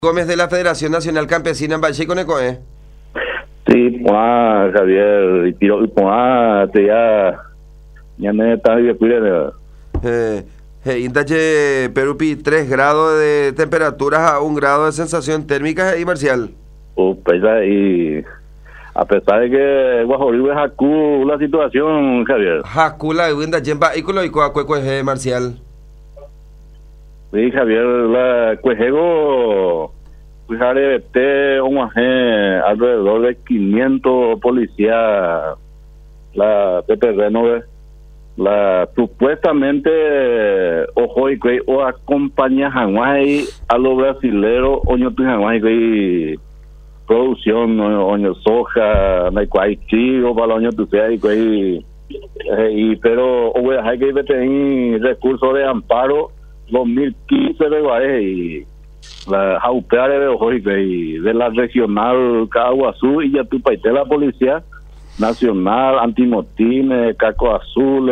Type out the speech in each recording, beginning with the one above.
Gómez de la Federación Nacional Campesina en Valle Conecoe. Sí, pues Javier, y tiro, pues te ya me está bien cuidado. Intache Perupi, 3 grados de temperaturas a 1 grado de sensación térmica y Marcial. Pues y a pesar de que Guajolí es Haku la situación, Javier. Hakula y Winda Jemba y Culo y Coacuecueje Marcial. Sí, Javier, la Cuejego, fíjate, alrededor de 500 policías de terreno, la supuestamente ojo y que o acompaña a los brasileros oño tu y producción oño soja no hay chivo para oño tu sea y pero o hay que tener recursos de amparo 2015 de Guaje y la jaupea de ojo y de la regional Caguazú y ya tu paite la policía nacional, antimotines, caco azul,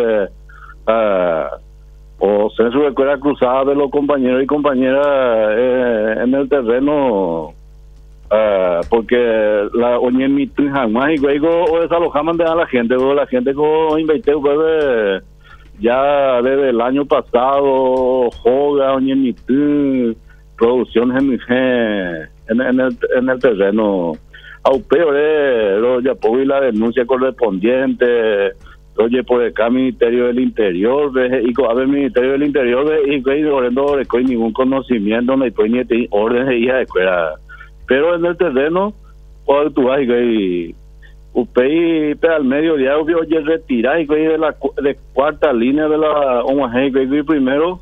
o censo de escuela cruzada de los compañeros y compañeras en el terreno, porque la oñemitu jamás y luego o desalojaban de a la gente, o la gente con invertir ya desde el año pasado, joga, oñemitu, producciones en el terreno. Aupeo, ya pongo la denuncia correspondiente, oye, por acá Ministerio del Interior, y con el Ministerio del Interior, y no hay ningún conocimiento, no hay ni orden de hija de escuela. Pero en el terreno, o tú vas, y al mediodía, oye, retirar, y de cuarta línea de la OMAG, primero,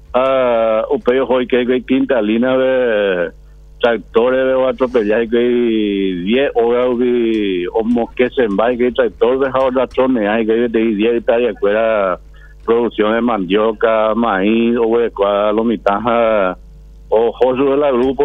hoy que hay quinta línea de tractores de atropellar que 10 horas o mosque se va que tractor de ahora trone hay que de 10 hectáreas fuera producción de mandioca, maíz o de lo mitad o joso de la grupo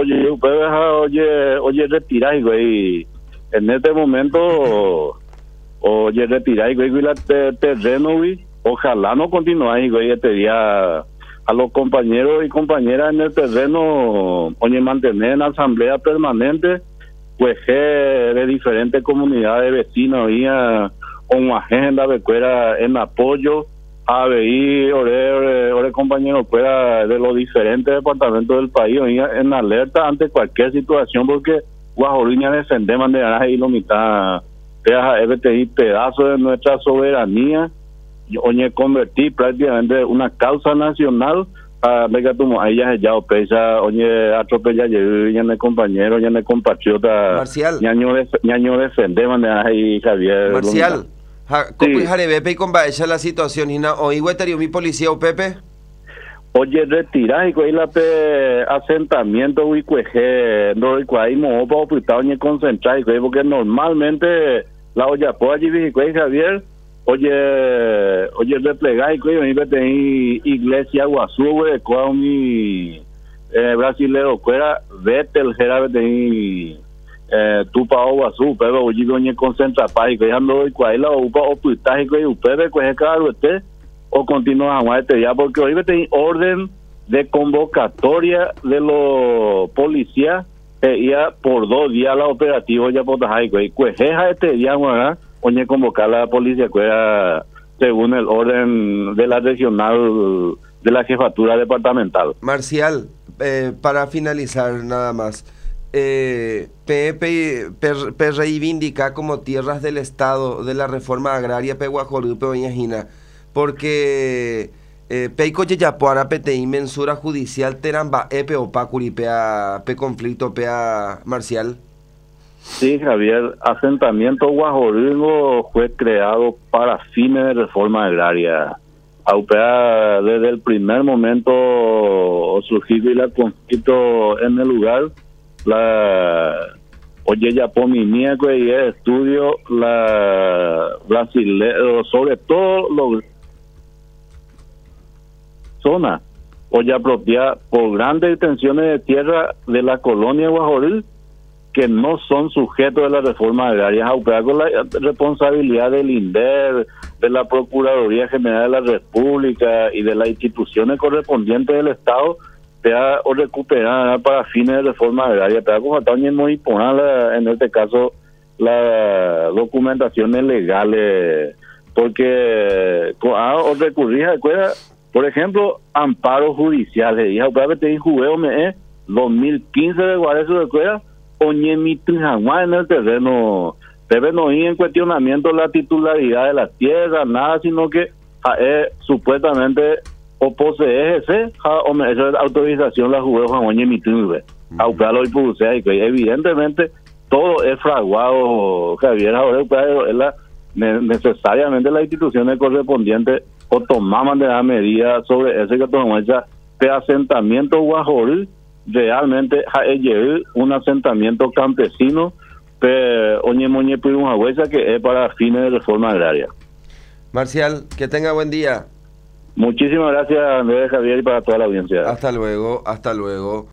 oye retirar y en este momento oye retirar y la terreno ojalá no continúe este día a los compañeros y compañeras en el terreno, oye, mantener en asamblea permanente, pues de diferentes comunidades vecinas, y una agenda de fuera en apoyo a ver, ore compañeros fuera de los diferentes departamentos del país, en alerta ante cualquier situación, porque Guajoliña defendemos de ganar y lo mitad, pedazo de nuestra soberanía, oye, convertir prácticamente una causa nacional a ella ya pesa oye atropella ya el compañero ya el compatriota Marcial ñaño defender ahí Javier Marcial sí. Jarebepe y con esa la situación y na hoy guetario mi policía o Pepe oye retirar y la asentamiento y cueje no y mo para ocultar ni concentrar porque normalmente la olla por allí Javier oye replegar y iglesia Guazú con mi brasilero fuera vete el jera de tu pa Guazú pero oye doña concentra pa y dejando y cuál la upa ocultaje que usted coge cada usted o continúa a ya porque hoy vete orden de convocatoria de los policías ya por 2 días la operativa ya por y cuejeja este día oye convocar a la policía fuera según el orden de la regional de la jefatura departamental. Marcial, para finalizar nada más, reivindica como tierras del Estado de la reforma agraria Peguajolú, Peñajina, porque Peico Yeyapuara PTI mensura judicial teramba epe opa curipea pe conflicto pea Marcial. Sí, Javier, asentamiento Guajolú fue creado para fines de reforma agraria. Aupea desde el primer momento surgido y la conflicto en el lugar, oye ya pominía y el estudio la brasileño, sobre todo los zonas, oye propia por grandes extensiones de tierra de la colonia Guajolú que no son sujetos de la reforma agraria, con la responsabilidad del INDER, de la Procuraduría General de la República y de las instituciones correspondientes del Estado, pea o recuperar para fines de reforma agraria, pea como también muy imponer en este caso las documentaciones legales, porque o recurrir a por ejemplo, amparos judiciales, y para que te jugueo me es 2015 de Guareso de Cueva, oñe mi jamás en el terreno, debe no ir en cuestionamiento la titularidad de la tierra, nada, sino que supuestamente o posee ese o me esa autorización la jugueo jamás mi tuve aunque lo impulse y que evidentemente todo es fraguado, Javier, ahora es necesariamente las instituciones correspondientes o tomaban de la medida sobre ese que tomamos de asentamiento guajoril, realmente hay un asentamiento campesino oñe que es para fines de reforma agraria. Marcial, que tenga buen día. Muchísimas gracias, Andrés, Javier, y para toda la audiencia. Hasta luego, hasta luego.